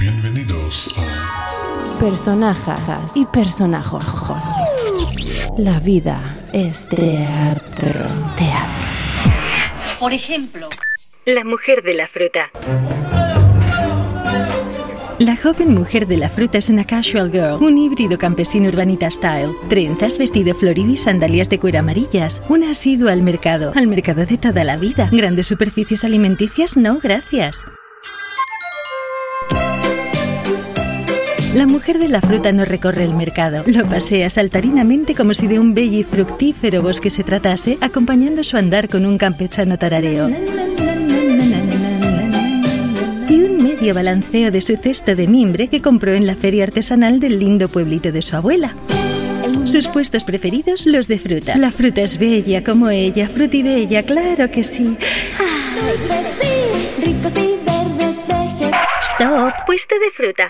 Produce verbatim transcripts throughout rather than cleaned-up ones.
Bienvenidos a Personajes y personajos. La vida es teatro. Es teatro. Por ejemplo, la mujer de la fruta. La joven mujer de la fruta es una casual girl, un híbrido campesino urbanita style. Trenzas, vestido florido y sandalias de cuero amarillas. Una asidua al mercado, al mercado de toda la vida. Grandes superficies alimenticias, no, gracias. La mujer de la fruta no recorre el mercado. Lo pasea saltarinamente como si de un bello y fructífero bosque se tratase, acompañando su andar con un campechano tarareo. Y un medio balanceo de su cesto de mimbre que compró en la feria artesanal del lindo pueblito de su abuela. Sus puestos preferidos, los de fruta. La fruta es bella como ella, frutibella, claro que sí. Stop, puesto de fruta.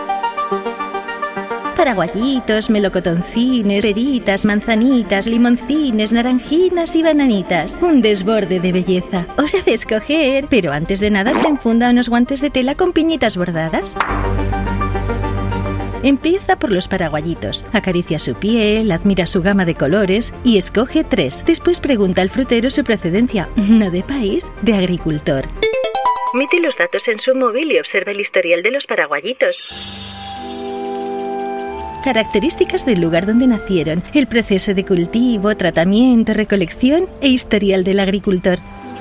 Paraguayitos, melocotoncines, peritas, manzanitas, limoncines, naranjinas y bananitas. Un desborde de belleza. Hora de escoger. Pero antes de nada se enfunda unos guantes de tela con piñitas bordadas. Empieza por los paraguayitos. Acaricia su piel, admira su gama de colores y escoge tres. Después pregunta al frutero su procedencia. No de país, de agricultor. Mete los datos en su móvil y observa el historial de los paraguayitos. Características del lugar donde nacieron, el proceso de cultivo, tratamiento, recolección e historial del agricultor.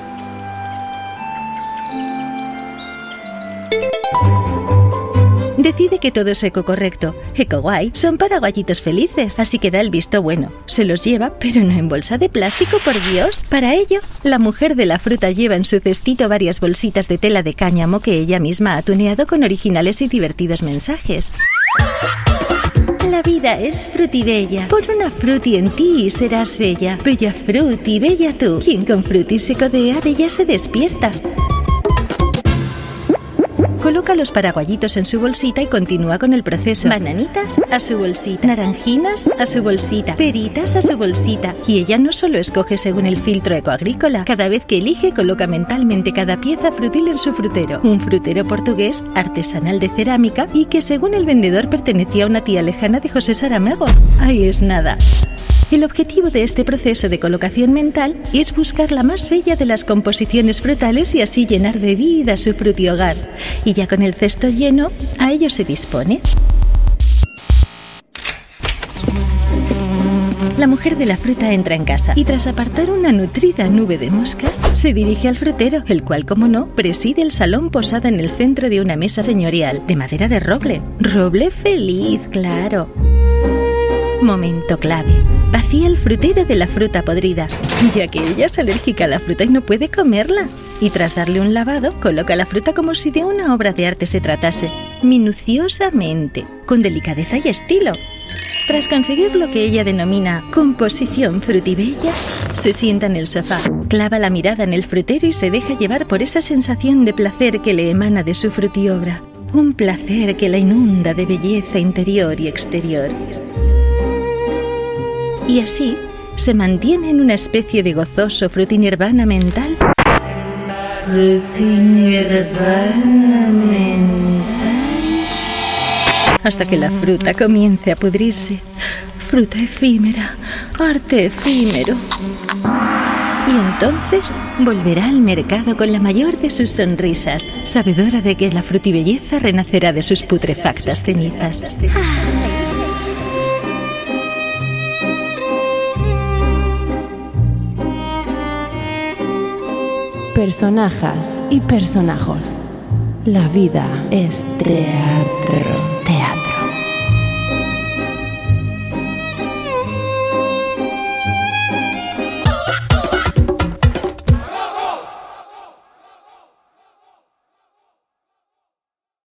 Decide que todo es eco-correcto. Eco-guay, son paraguayitos felices, así que da el visto bueno. Se los lleva, pero no en bolsa de plástico, por Dios. Para ello, la mujer de la fruta lleva en su cestito varias bolsitas de tela de cáñamo que ella misma ha tuneado con originales y divertidos mensajes. La vida es frutibella. Pon una fruti en ti y serás bella. Bella fruti, bella tú. Quien con fruti se codea, bella se despierta. Coloca los paraguayitos en su bolsita y continúa con el proceso. Bananitas a su bolsita, naranjinas a su bolsita, peritas a su bolsita. Y ella no solo escoge según el filtro ecoagrícola. Cada vez que elige, coloca mentalmente cada pieza frutil en su frutero. Un frutero portugués, artesanal de cerámica y que según el vendedor pertenecía a una tía lejana de José Saramago. Ahí es nada. El objetivo de este proceso de colocación mental es buscar la más bella de las composiciones frutales y así llenar de vida su frutihogar. Y ya con el cesto lleno, a ello se dispone. La mujer de la fruta entra en casa y tras apartar una nutrida nube de moscas, se dirige al frutero, el cual, como no, preside el salón posada en el centro de una mesa señorial, de madera de roble. Roble feliz, claro. Momento clave. Vacía el frutero de la fruta podrida, ya que ella es alérgica a la fruta y no puede comerla. Y tras darle un lavado, coloca la fruta como si de una obra de arte se tratase, minuciosamente, con delicadeza y estilo. Tras conseguir lo que ella denomina composición frutibella, se sienta en el sofá, clava la mirada en el frutero y se deja llevar por esa sensación de placer que le emana de su frutiobra. Un placer que la inunda de belleza interior y exterior. Y así se mantiene en una especie de gozoso frutinirvana mental. Frutinirvana mental. Hasta que la fruta comience a pudrirse. Fruta efímera, arte efímero. Y entonces volverá al mercado con la mayor de sus sonrisas, sabedora de que la frutibelleza renacerá de sus putrefactas cenizas. Personajes y personajos. La vida es teatro. Es teatro.